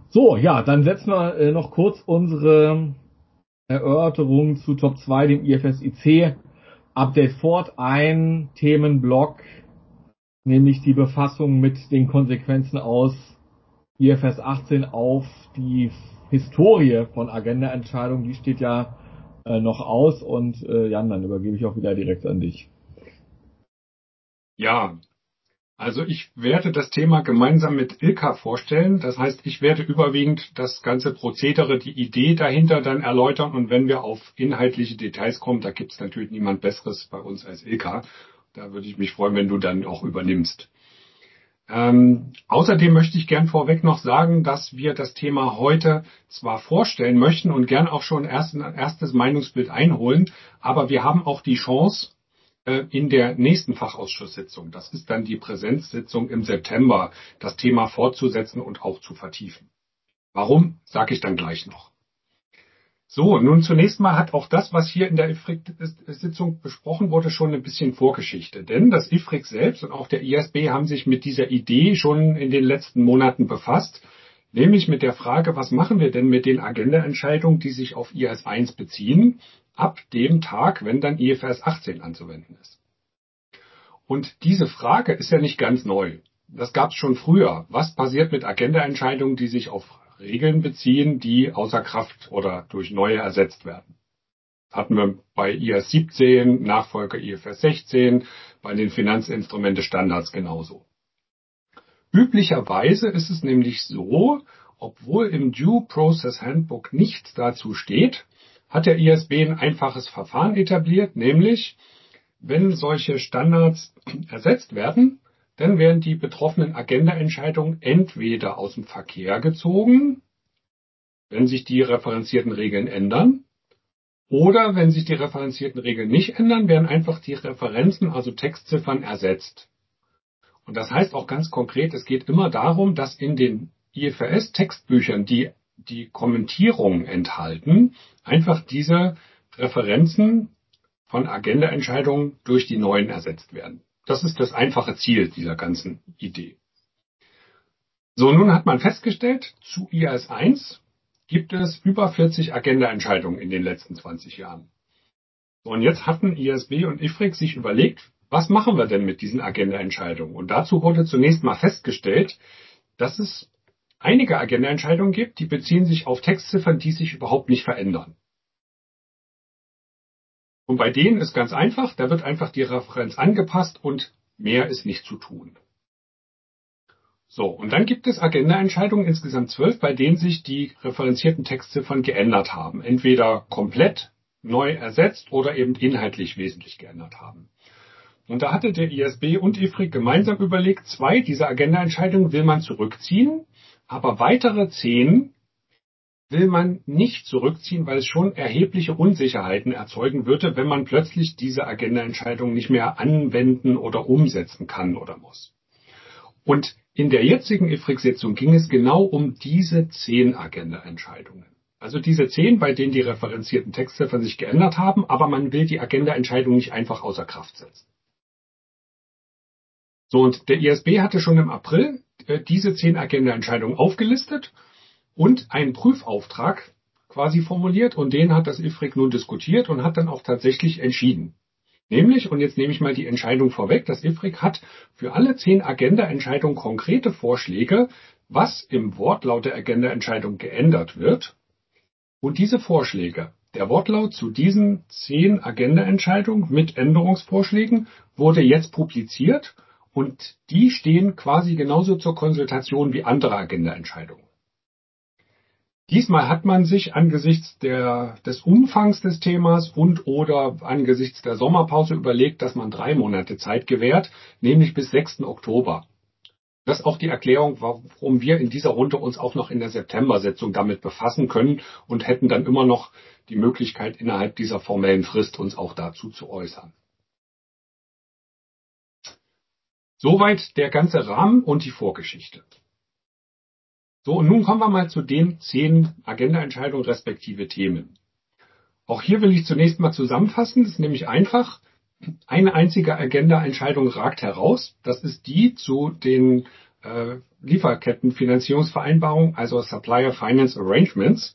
So, ja, dann setzen wir noch kurz unsere Erörterung zu Top 2, dem IFSIC Update fort. Ein Themenblock, nämlich die Befassung mit den Konsequenzen aus IFRS 18 auf die Historie von Agenda-Entscheidungen. Die steht ja noch aus und Jan, dann übergebe ich auch wieder direkt an dich. Ja, also ich werde das Thema gemeinsam mit Ilka vorstellen. Das heißt, ich werde überwiegend das ganze Prozedere, die Idee dahinter dann erläutern. Und wenn wir auf inhaltliche Details kommen, da gibt es natürlich niemand Besseres bei uns als Ilka. Da würde ich mich freuen, wenn du dann auch übernimmst. Außerdem möchte ich gern vorweg noch sagen, dass wir das Thema heute zwar vorstellen möchten und gern auch schon ein erstes Meinungsbild einholen, aber wir haben auch die Chance, in der nächsten Fachausschusssitzung, das ist dann die Präsenzsitzung im September, das Thema fortzusetzen und auch zu vertiefen. Warum, sage ich dann gleich noch. So, nun zunächst mal hat auch das, was hier in der IFRIC-Sitzung besprochen wurde, schon ein bisschen Vorgeschichte. Denn das IFRIC selbst und auch der ISB haben sich mit dieser Idee schon in den letzten Monaten befasst, nämlich mit der Frage, was machen wir denn mit den Agenda-Entscheidungen, die sich auf IAS 1 beziehen, ab dem Tag, wenn dann IFRS 18 anzuwenden ist. Und diese Frage ist ja nicht ganz neu. Das gab es schon früher. Was passiert mit Agenda-Entscheidungen, die sich auf Regeln beziehen, die außer Kraft oder durch neue ersetzt werden? Hatten wir bei IAS 17, Nachfolger IFRS 16, bei den Finanzinstrumente-Standards genauso. Üblicherweise ist es nämlich so, obwohl im Due Process Handbook nichts dazu steht, hat der ISB ein einfaches Verfahren etabliert, nämlich wenn solche Standards ersetzt werden, dann werden die betroffenen Agenda-Entscheidungen entweder aus dem Verkehr gezogen, wenn sich die referenzierten Regeln ändern, oder wenn sich die referenzierten Regeln nicht ändern, werden einfach die Referenzen, also Textziffern, ersetzt. Und das heißt auch ganz konkret, es geht immer darum, dass in den IFRS-Textbüchern, die die Kommentierungen enthalten, einfach diese Referenzen von Agenda-Entscheidungen durch die neuen ersetzt werden. Das ist das einfache Ziel dieser ganzen Idee. So, nun hat man festgestellt, zu IAS 1 gibt es über 40 Agenda-Entscheidungen in den letzten 20 Jahren. So, und jetzt hatten ISB und IFRIC sich überlegt, was machen wir denn mit diesen Agenda-Entscheidungen? Und dazu wurde zunächst mal festgestellt, dass es einige Agenda-Entscheidungen gibt, die beziehen sich auf Textziffern, die sich überhaupt nicht verändern. Und bei denen ist ganz einfach, da wird einfach die Referenz angepasst und mehr ist nicht zu tun. So, und dann gibt es Agenda-Entscheidungen, insgesamt 12, bei denen sich die referenzierten Textziffern geändert haben. Entweder komplett neu ersetzt oder eben inhaltlich wesentlich geändert haben. Und da hatte der ISB und IFRIC gemeinsam überlegt, 2 dieser Agenda-Entscheidungen will man zurückziehen, aber weitere 10 will man nicht zurückziehen, weil es schon erhebliche Unsicherheiten erzeugen würde, wenn man plötzlich diese Agenda-Entscheidung nicht mehr anwenden oder umsetzen kann oder muss. Und in der jetzigen IFRIC-Sitzung ging es genau um diese 10 Agenda-Entscheidungen. Also diese 10, bei denen die referenzierten Textziffern sich geändert haben, aber man will die Agenda-Entscheidung nicht einfach außer Kraft setzen. So, und der ISB hatte schon im April diese 10 Agenda-Entscheidungen aufgelistet und einen Prüfauftrag quasi formuliert, und den hat das IFRIC nun diskutiert und hat dann auch tatsächlich entschieden. Nämlich, und jetzt nehme ich mal die Entscheidung vorweg, das IFRIC hat für alle 10 Agenda-Entscheidungen konkrete Vorschläge, was im Wortlaut der Agenda-Entscheidung geändert wird. Und diese Vorschläge, der Wortlaut zu diesen 10 Agenda-Entscheidungen mit Änderungsvorschlägen, wurde jetzt publiziert, und die stehen quasi genauso zur Konsultation wie andere Agenda-Entscheidungen. Diesmal hat man sich angesichts des Umfangs des Themas und oder angesichts der Sommerpause überlegt, dass man 3 Monate Zeit gewährt, nämlich bis 6. Oktober. Das ist auch die Erklärung, warum wir in dieser Runde uns auch noch in der September-Sitzung damit befassen können und hätten dann immer noch die Möglichkeit, innerhalb dieser formellen Frist uns auch dazu zu äußern. Soweit der ganze Rahmen und die Vorgeschichte. So, und nun kommen wir mal zu den 10 Agenda-Entscheidungen respektive Themen. Auch hier will ich zunächst mal zusammenfassen, das ist nämlich einfach. Eine einzige Agenda-Entscheidung ragt heraus. Das ist die zu den Lieferkettenfinanzierungsvereinbarung, also Supplier Finance Arrangements.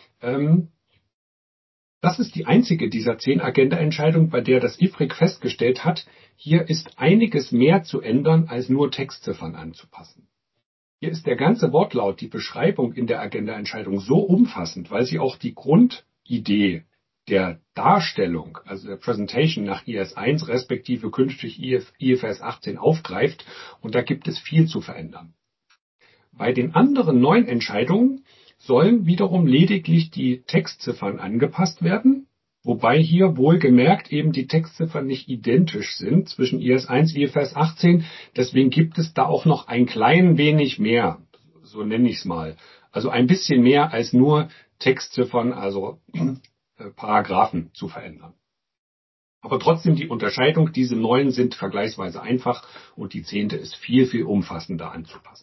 Das ist die einzige dieser 10 Agenda-Entscheidungen, bei der das IFRIC festgestellt hat, hier ist einiges mehr zu ändern, als nur Textziffern anzupassen. Hier ist der ganze Wortlaut, die Beschreibung in der Agenda-Entscheidung so umfassend, weil sie auch die Grundidee der Darstellung, also der Presentation nach IS 1 respektive künftig IFRS 18 aufgreift, und da gibt es viel zu verändern. Bei den anderen 9 Entscheidungen sollen wiederum lediglich die Textziffern angepasst werden, wobei hier wohlgemerkt eben die Textziffern nicht identisch sind zwischen IS 1 und IFRS 18. Deswegen gibt es da auch noch ein klein wenig mehr, so nenne ich es mal. Also ein bisschen mehr als nur Textziffern, also Paragraphen zu verändern. Aber trotzdem die Unterscheidung, diese 9 sind vergleichsweise einfach und die 10. ist viel, viel umfassender anzupassen.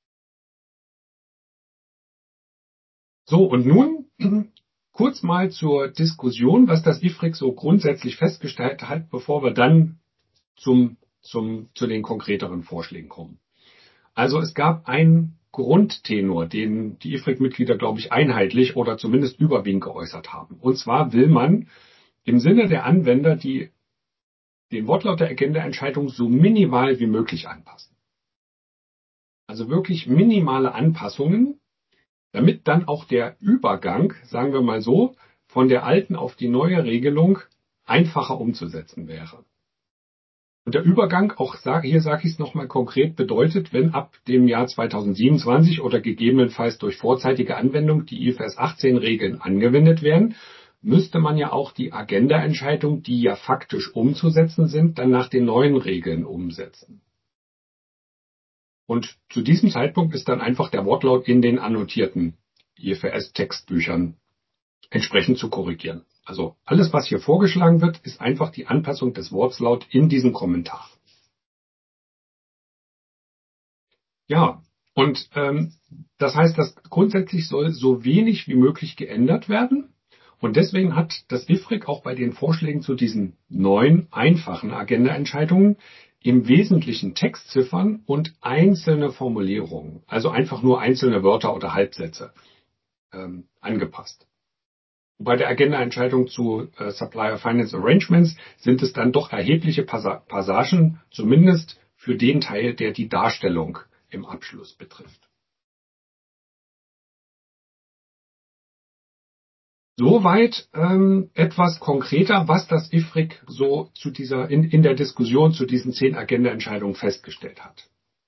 So, und nun kurz mal zur Diskussion, was das IFRIC so grundsätzlich festgestellt hat, bevor wir dann zu den konkreteren Vorschlägen kommen. Also es gab einen Grundtenor, den die IFRIC-Mitglieder, glaube ich, einheitlich oder zumindest überwiegend geäußert haben. Und zwar will man im Sinne der Anwender den Wortlaut der Agenda-Entscheidung so minimal wie möglich anpassen. Also wirklich minimale Anpassungen, damit dann auch der Übergang, sagen wir mal so, von der alten auf die neue Regelung einfacher umzusetzen wäre. Und der Übergang, auch hier sage ich es nochmal konkret, bedeutet, wenn ab dem Jahr 2027 oder gegebenenfalls durch vorzeitige Anwendung die IFRS 18 Regeln angewendet werden, müsste man ja auch die Agenda-Entscheidung, die ja faktisch umzusetzen sind, dann nach den neuen Regeln umsetzen. Und zu diesem Zeitpunkt ist dann einfach der Wortlaut in den annotierten IFRS-Textbüchern entsprechend zu korrigieren. Also alles, was hier vorgeschlagen wird, ist einfach die Anpassung des Wortlauts in diesem Kommentar. Ja, und das heißt, dass grundsätzlich soll so wenig wie möglich geändert werden. Und deswegen hat das IFRIC auch bei den Vorschlägen zu diesen 9 einfachen Agenda-Entscheidungen im Wesentlichen Textziffern und einzelne Formulierungen, also einfach nur einzelne Wörter oder Halbsätze angepasst. Bei der Agenda-Entscheidung zu Supplier Finance Arrangements sind es dann doch erhebliche Passagen, zumindest für den Teil, der die Darstellung im Abschluss betrifft. Soweit etwas konkreter, was das IFRIC so zu in der Diskussion zu diesen 10 Agenda-Entscheidungen festgestellt hat.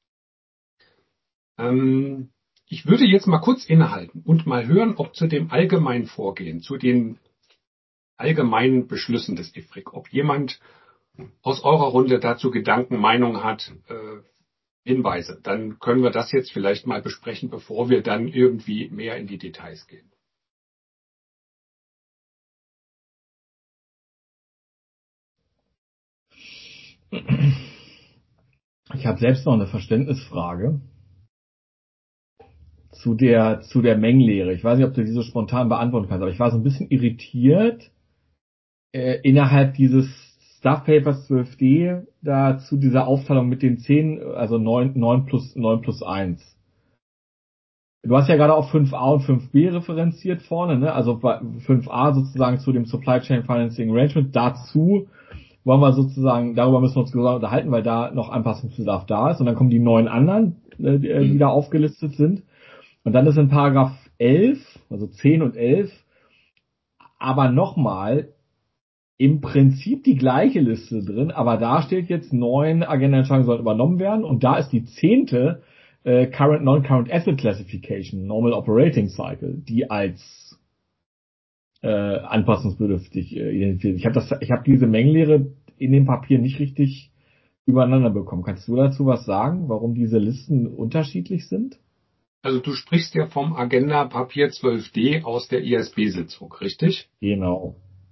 Ich würde jetzt mal kurz innehalten und mal hören, ob zu dem allgemeinen Vorgehen, zu den allgemeinen Beschlüssen des IFRIC, ob jemand aus eurer Runde dazu Gedanken, Meinung hat, Hinweise. Dann können wir das jetzt vielleicht mal besprechen, bevor wir dann irgendwie mehr in die Details gehen. Ich habe selbst noch eine Verständnisfrage zu der Mengenlehre. Ich weiß nicht, ob du diese spontan beantworten kannst, aber ich war so ein bisschen irritiert innerhalb dieses Stuff Papers 12D da zu dieser Aufteilung mit den 10, also 9 plus 1. Du hast ja gerade auch 5a und 5b referenziert vorne, ne? Also 5a sozusagen zu dem Supply Chain Financing Arrangement. Dazu wollen wir sozusagen, darüber müssen wir uns unterhalten, weil da noch Anpassungsbedarf da ist. Und dann kommen die 9 anderen, die da aufgelistet sind. Und dann ist in Paragraph 11, also 10 und 11, aber nochmal im Prinzip die gleiche Liste drin, aber da steht jetzt 9 Agenda-Entscheidungen sollen übernommen werden und da ist die 10. Current Non-Current Asset Classification, Normal Operating Cycle, die als anpassungsbedürftig identifiziert. Ich habe diese Mengenlehre in dem Papier nicht richtig übereinander bekommen. Kannst du dazu was sagen, warum diese Listen unterschiedlich sind? Also du sprichst ja vom Agenda-Papier 12D aus der ISB-Sitzung, richtig? Genau.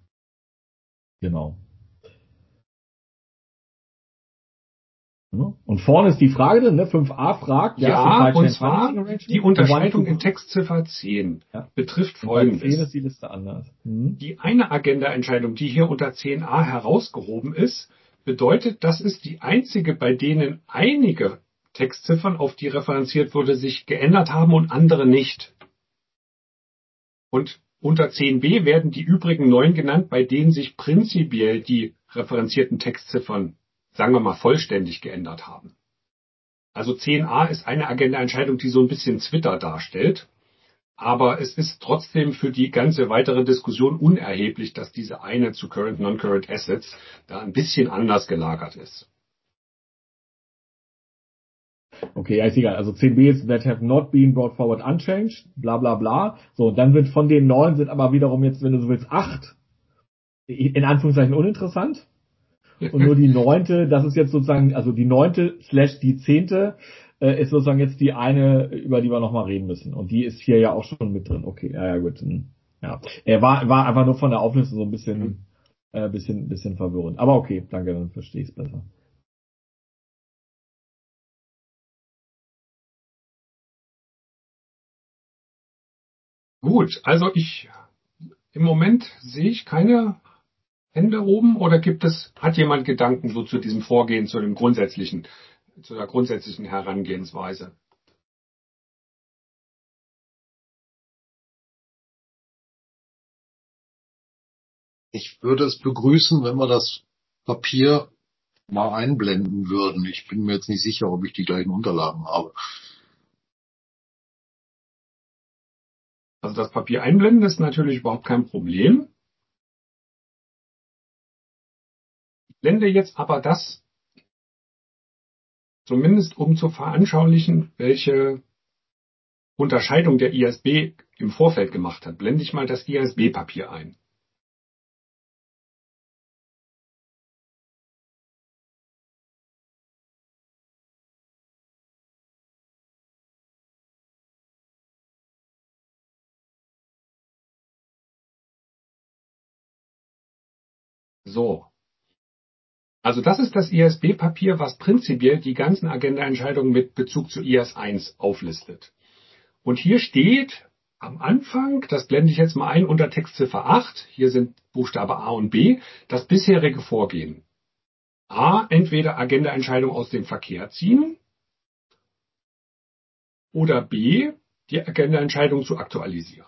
Und vorne ist die Frage drin, ne? 5a fragt, ja, und zwar die Unterscheidung in Textziffer 10 betrifft Folgendes. Bei 10 ist die Liste anders. Die eine Agenda-Entscheidung, die hier unter 10a herausgehoben ist, bedeutet, das ist die einzige, bei denen einige Textziffern, auf die referenziert wurde, sich geändert haben und andere nicht. Und unter 10b werden die übrigen 9 genannt, bei denen sich prinzipiell die referenzierten Textziffern, sagen wir mal, vollständig geändert haben. Also 10a ist eine Agendaentscheidung, die so ein bisschen Zwitter darstellt. Aber es ist trotzdem für die ganze weitere Diskussion unerheblich, dass diese eine zu Current Non-Current Assets da ein bisschen anders gelagert ist. Okay, ja, ist egal. Also 10b ist that have not been brought forward unchanged, bla bla bla. So, und dann sind von den 9 sind aber wiederum jetzt, wenn du so willst, 8 in Anführungszeichen uninteressant. Und nur die 9., das ist jetzt sozusagen, also die 9. / die 10. Ist sozusagen jetzt die eine, über die wir nochmal reden müssen. Und die ist hier ja auch schon mit drin. Okay, ja, gut. Ja. Er war einfach nur von der Auflistung so ein bisschen verwirrend. Aber okay, danke, dann verstehe ich es besser. Gut, also im Moment sehe ich keine Hände oben, oder hat jemand Gedanken so zu diesem Vorgehen, zu der grundsätzlichen Herangehensweise? Ich würde es begrüßen, wenn wir das Papier mal einblenden würden. Ich bin mir jetzt nicht sicher, ob ich die gleichen Unterlagen habe. Also das Papier einblenden ist natürlich überhaupt kein Problem. Ich blende jetzt aber das, zumindest um zu veranschaulichen, welche Unterscheidung der IASB im Vorfeld gemacht hat, blende ich mal das IASB-Papier ein. So. Also das ist das IASB-Papier, was prinzipiell die ganzen Agendaentscheidungen mit Bezug zu IAS 1 auflistet. Und hier steht am Anfang, das blende ich jetzt mal ein unter Textziffer 8, hier sind Buchstabe A und B, das bisherige Vorgehen. A, entweder Agendaentscheidung aus dem Verkehr ziehen oder B, die Agendaentscheidung zu aktualisieren.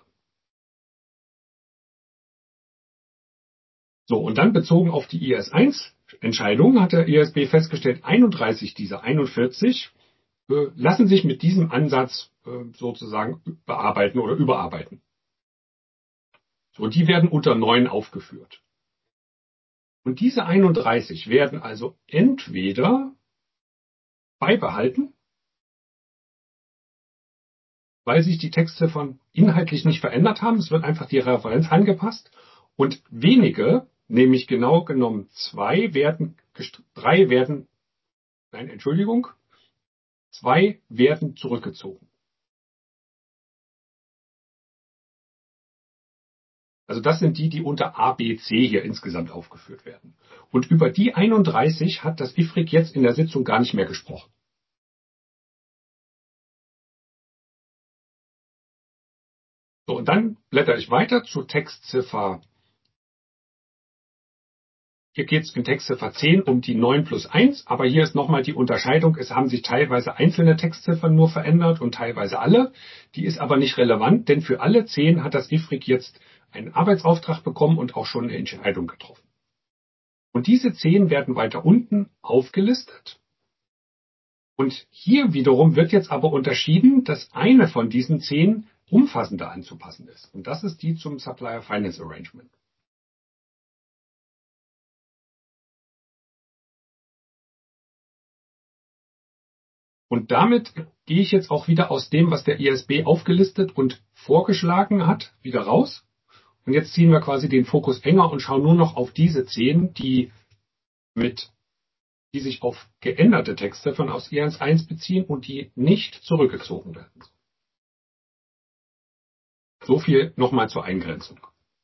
So, und dann bezogen auf die IAS-1-Entscheidung hat der IASB festgestellt, 31 dieser 41 lassen sich mit diesem Ansatz sozusagen bearbeiten oder überarbeiten. So, und die werden unter 9 aufgeführt. Und diese 31 werden also entweder beibehalten, weil sich die Textziffern inhaltlich nicht verändert haben. Es wird einfach die Referenz angepasst. Und wenige, nämlich genau genommen 2 werden zurückgezogen. Also das sind die unter A, B, C hier insgesamt aufgeführt werden. Und über die 31 hat das IFRIC jetzt in der Sitzung gar nicht mehr gesprochen. So, und dann blätter ich weiter zu Textziffer. Hier geht es in Textziffer 10 um die 9 plus 1, aber hier ist nochmal die Unterscheidung. Es haben sich teilweise einzelne Textziffern nur verändert und teilweise alle. Die ist aber nicht relevant, denn für alle 10 hat das IFRIC jetzt einen Arbeitsauftrag bekommen und auch schon eine Entscheidung getroffen. Und diese 10 werden weiter unten aufgelistet. Und hier wiederum wird jetzt aber unterschieden, dass eine von diesen 10 umfassender anzupassen ist. Und das ist die zum Supplier Finance Arrangement. Und damit gehe ich jetzt auch wieder aus dem, was der IASB aufgelistet und vorgeschlagen hat, wieder raus. Und jetzt ziehen wir quasi den Fokus enger und schauen nur noch auf diese 10, die sich auf geänderte Textziffern aus IAS 1 beziehen und die nicht zurückgezogen werden. So viel nochmal zur Eingrenzung.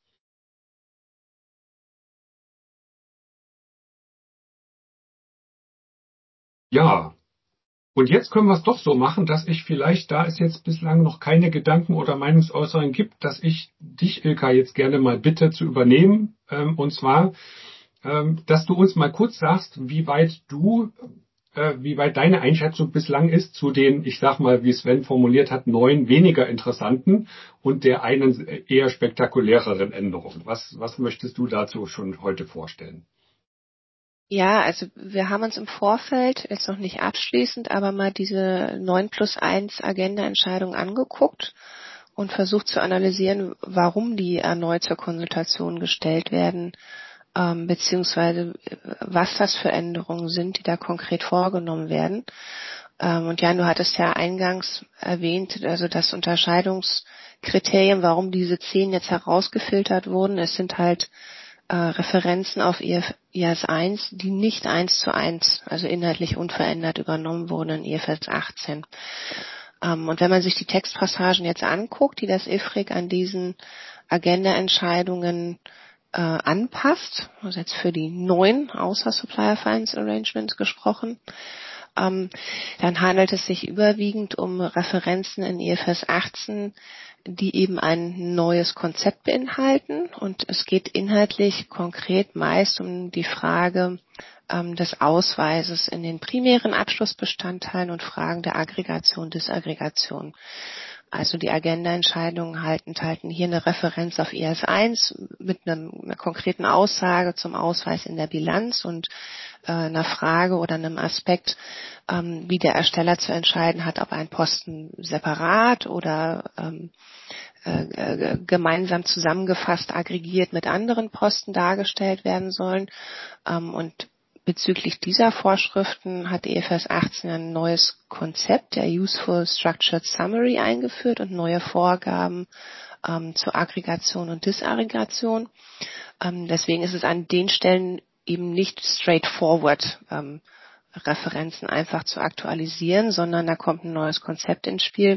Ja, und jetzt können wir es doch so machen, dass ich vielleicht, da es jetzt bislang noch keine Gedanken oder Meinungsäußerungen gibt, dass ich dich, Ilka, jetzt gerne mal bitte zu übernehmen. Und zwar, dass du uns mal kurz sagst, wie weit du wie weit deine Einschätzung bislang ist zu den, ich sag mal, wie Sven formuliert hat, 9 weniger interessanten und der einen eher spektakuläreren Änderung. Was möchtest du dazu schon heute vorstellen? Ja, also wir haben uns im Vorfeld, jetzt noch nicht abschließend, aber mal diese 9+1 Agenda-Entscheidung angeguckt und versucht zu analysieren, warum die erneut zur Konsultation gestellt werden, beziehungsweise was das für Änderungen sind, die da konkret vorgenommen werden. Und Jan, du hattest ja eingangs erwähnt, also das Unterscheidungskriterium, warum diese 10 jetzt herausgefiltert wurden. Es sind halt Referenzen auf IAS 1, die nicht 1:1, also inhaltlich unverändert übernommen wurden in IFRS 18. Und wenn man sich die Textpassagen jetzt anguckt, die das IFRIC an diesen Agenda-Entscheidungen anpasst, also jetzt für die 9 außer Supplier Finance Arrangements gesprochen, dann handelt es sich überwiegend um Referenzen in IFRS 18, die eben ein neues Konzept beinhalten. Und es geht inhaltlich konkret meist um die Frage des Ausweises in den primären Abschlussbestandteilen und Fragen der Aggregation, Disaggregation. Also die Agenda-Entscheidungen halten hier eine Referenz auf IAS 1 mit einer konkreten Aussage zum Ausweis in der Bilanz und einer Frage oder einem Aspekt, wie der Ersteller zu entscheiden hat, ob ein Posten separat oder gemeinsam zusammengefasst, aggregiert mit anderen Posten dargestellt werden sollen. Und bezüglich dieser Vorschriften hat IFRS 18 ein neues Konzept, der Useful Structured Summary, eingeführt und neue Vorgaben zur Aggregation und Disaggregation. Deswegen ist es an den Stellen eben nicht straightforward, Referenzen einfach zu aktualisieren, sondern da kommt ein neues Konzept ins Spiel.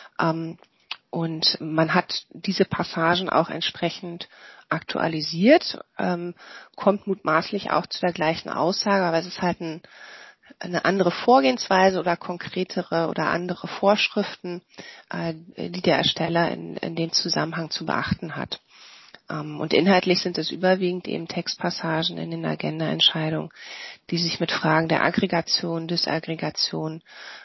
Und man hat diese Passagen auch entsprechend aktualisiert, kommt mutmaßlich auch zu der gleichen Aussage, aber es ist halt eine andere Vorgehensweise oder konkretere oder andere Vorschriften, die der Ersteller in dem Zusammenhang zu beachten hat. Und inhaltlich sind es überwiegend eben Textpassagen in den Agenda-Entscheidungen, die sich mit Fragen der Aggregation, Disaggregation,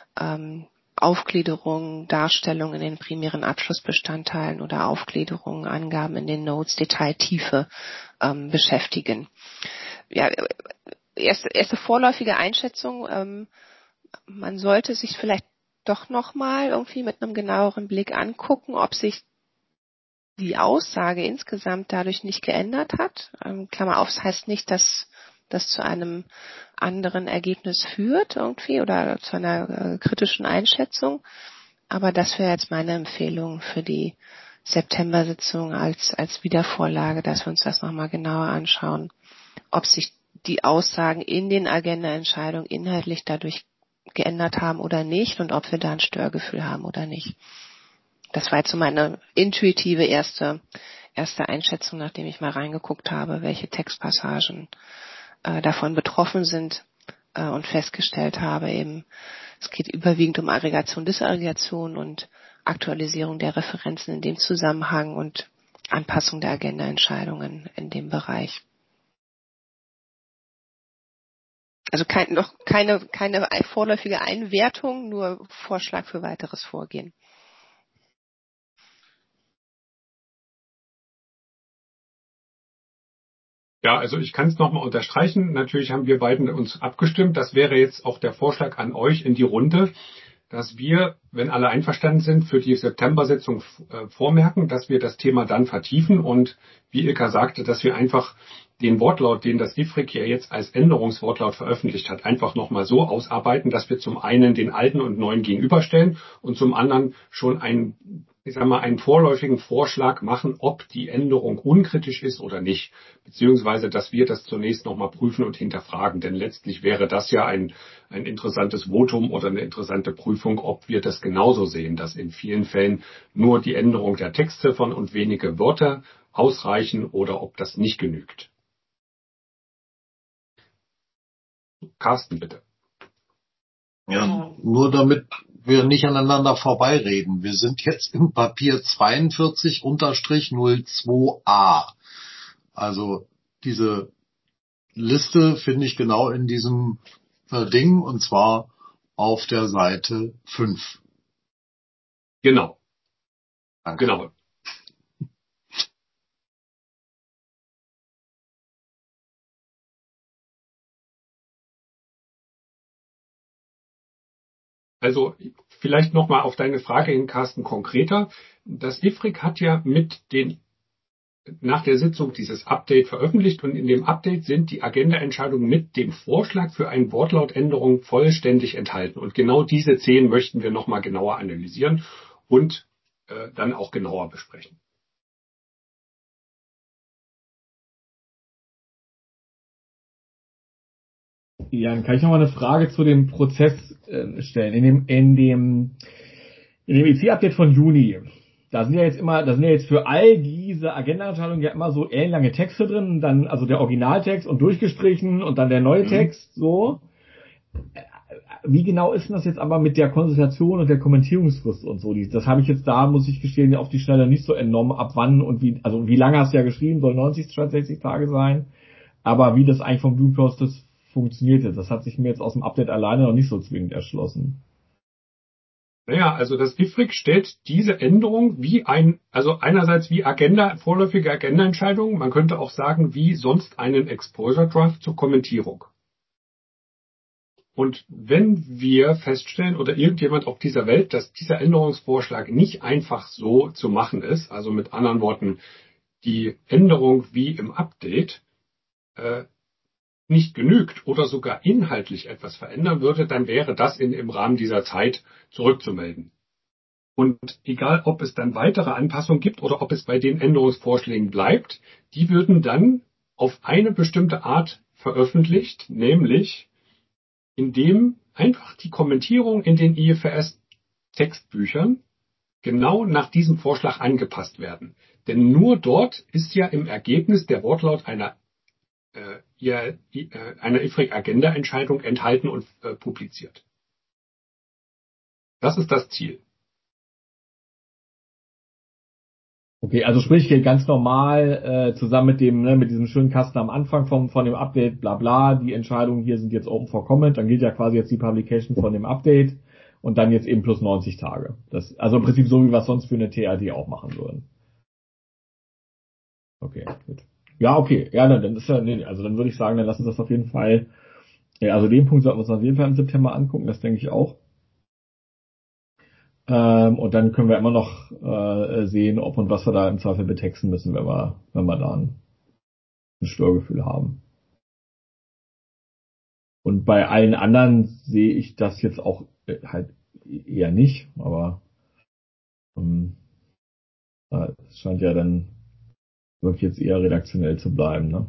Aufgliederung, Darstellung in den primären Abschlussbestandteilen oder Aufgliederung, Angaben in den Notes, Detailtiefe beschäftigen. Ja, erste vorläufige Einschätzung, man sollte sich vielleicht doch nochmal irgendwie mit einem genaueren Blick angucken, ob sich die Aussage insgesamt dadurch nicht geändert hat. Klammer auf, das heißt nicht, dass das zu einem anderen Ergebnis führt irgendwie oder zu einer kritischen Einschätzung. Aber das wäre jetzt meine Empfehlung für die September-Sitzung als Wiedervorlage, dass wir uns das nochmal genauer anschauen, ob sich die Aussagen in den Agenda-Entscheidungen inhaltlich dadurch geändert haben oder nicht und ob wir da ein Störgefühl haben oder nicht. Das war jetzt so meine intuitive erste Einschätzung, nachdem ich mal reingeguckt habe, welche Textpassagen davon betroffen sind und festgestellt habe, eben es geht überwiegend um Aggregation, Disaggregation und Aktualisierung der Referenzen in dem Zusammenhang und Anpassung der Agenda-Entscheidungen in dem Bereich. Also keine vorläufige Einwertung, nur Vorschlag für weiteres Vorgehen. Ja, also ich kann es nochmal unterstreichen. Natürlich haben wir beiden uns abgestimmt. Das wäre jetzt auch der Vorschlag an euch in die Runde, dass wir, wenn alle einverstanden sind, für die September-Sitzung vormerken, dass wir das Thema dann vertiefen und, wie Ilka sagte, dass wir einfach den Wortlaut, den das IFRIC ja jetzt als Änderungswortlaut veröffentlicht hat, einfach nochmal so ausarbeiten, dass wir zum einen den alten und neuen gegenüberstellen und zum anderen schon einen vorläufigen Vorschlag machen, ob die Änderung unkritisch ist oder nicht, beziehungsweise, dass wir das zunächst nochmal prüfen und hinterfragen, denn letztlich wäre das ja ein interessantes Votum oder eine interessante Prüfung, ob wir das genauso sehen, dass in vielen Fällen nur die Änderung der Textziffern und wenige Wörter ausreichen oder ob das nicht genügt. Carsten, bitte. Ja, nur damit wir nicht aneinander vorbeireden. Wir sind jetzt im Papier 42-02a. Also diese Liste finde ich genau in diesem Ding, und zwar auf der Seite 5. Genau. Danke. Genau. Also vielleicht nochmal auf deine Frage hin, Carsten, konkreter. Das IFRIC hat ja nach der Sitzung dieses Update veröffentlicht, und in dem Update sind die Agenda-Entscheidungen mit dem Vorschlag für eine Wortlautänderung vollständig enthalten. Und genau diese 10 möchten wir nochmal genauer analysieren und dann auch genauer besprechen. Ja, dann kann ich noch mal eine Frage zu dem Prozess stellen. In dem EC-Update von Juni, da sind ja jetzt für all diese Agenda-Entscheidungen ja immer so ellenlange Texte drin, dann also der Originaltext und durchgestrichen und dann der neue Text, so. Wie genau ist denn das jetzt aber mit der Konsultation und der Kommentierungsfrist und so? Das habe ich jetzt da, muss ich gestehen, auf die Schnelle nicht so entnommen, ab wann und wie lange hast du ja geschrieben, soll 90 statt 60 Tage sein, aber wie das eigentlich vom Blue Process funktioniert jetzt, das hat sich mir jetzt aus dem Update alleine noch nicht so zwingend erschlossen. Naja, also das IFRIC stellt diese Änderung also einerseits wie vorläufige Agenda-Entscheidungen, man könnte auch sagen, wie sonst einen Exposure Draft zur Kommentierung. Und wenn wir feststellen oder irgendjemand auf dieser Welt, dass dieser Änderungsvorschlag nicht einfach so zu machen ist, also mit anderen Worten, die Änderung wie im Update nicht genügt oder sogar inhaltlich etwas verändern würde, dann wäre das im Rahmen dieser Zeit zurückzumelden. Und egal, ob es dann weitere Anpassungen gibt oder ob es bei den Änderungsvorschlägen bleibt, die würden dann auf eine bestimmte Art veröffentlicht, nämlich indem einfach die Kommentierung in den IFRS-Textbüchern genau nach diesem Vorschlag angepasst werden. Denn nur dort ist ja im Ergebnis der Wortlaut einer IFRIC-Agenda-Entscheidung enthalten und publiziert. Das ist das Ziel. Okay, also sprich hier ganz normal zusammen mit diesem schönen Kasten am Anfang von dem Update, bla bla, die Entscheidungen hier sind jetzt open for comment, dann gilt ja quasi jetzt die Publication von dem Update und dann jetzt eben plus 90 Tage. Also im Prinzip so, wie wir es sonst für eine TAD auch machen würden. Okay, gut. Ja, okay, ja, dann ist ja, nee, also dann würde ich sagen, dann lassen wir das auf jeden Fall, also den Punkt sollten wir uns auf jeden Fall im September angucken, das denke ich auch. Und dann können wir immer noch sehen, ob und was wir da im Zweifel betexten müssen, wenn wir da ein Störgefühl haben. Und bei allen anderen sehe ich das jetzt auch halt eher nicht, aber es scheint ja dann wirklich jetzt eher redaktionell zu bleiben, ne?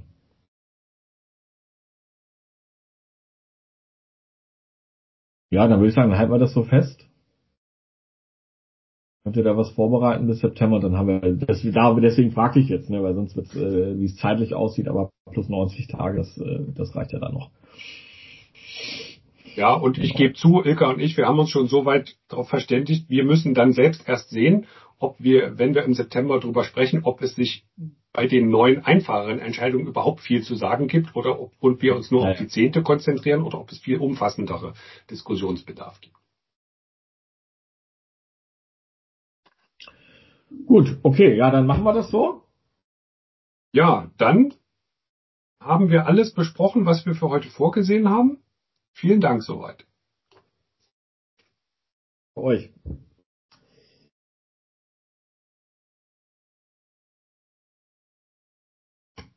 Ja, dann würde ich sagen, dann halten wir das so fest. Könnt ihr da was vorbereiten bis September? Dann haben wir deswegen fragte ich jetzt, ne, weil sonst wird wie es zeitlich aussieht, aber plus 90 Tage, das reicht ja dann noch. Ja, und ich gebe zu, Ilka und ich, wir haben uns schon so weit darauf verständigt, wir müssen dann selbst erst sehen, ob wir, wenn wir im September drüber sprechen, ob es sich bei den neuen einfacheren Entscheidungen überhaupt viel zu sagen gibt und wir uns nur auf die 10. konzentrieren oder ob es viel umfassendere Diskussionsbedarf gibt. Gut, okay, ja, dann machen wir das so. Ja, dann haben wir alles besprochen, was wir für heute vorgesehen haben. Vielen Dank soweit. Für euch.